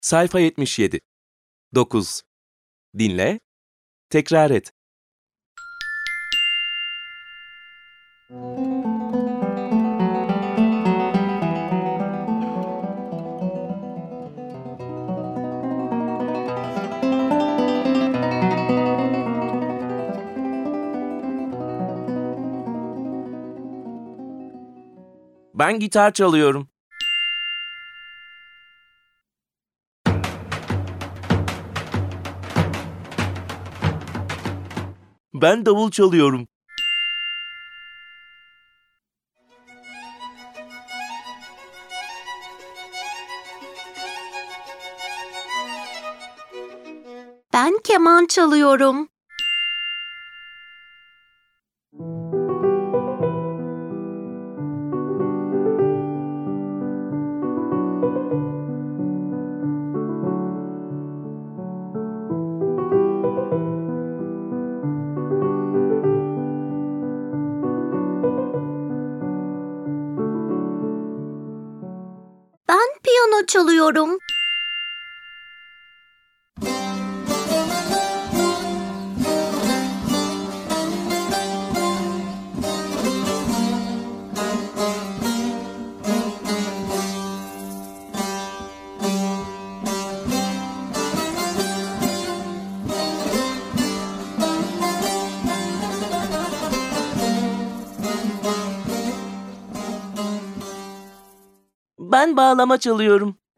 Sayfa 77. 9. Dinle, tekrar et. Ben gitar çalıyorum. Ben davul çalıyorum. Ben keman çalıyorum. Ben piyano çalıyorum. Ben bağlama çalıyorum.